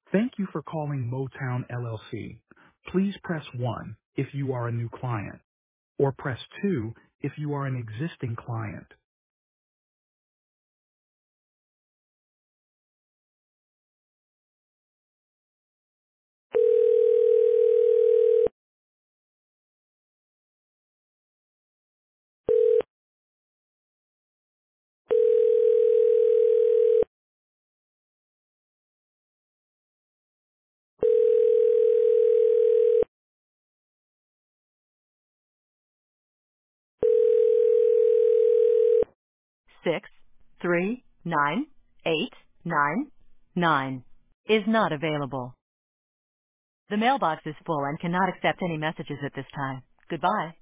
Thank you for calling Motown LLC. Please press 1 if you are a new client, or press 2 if you are an existing client. 6398999 is not available. The mailbox is full and cannot accept any messages at this time. Goodbye.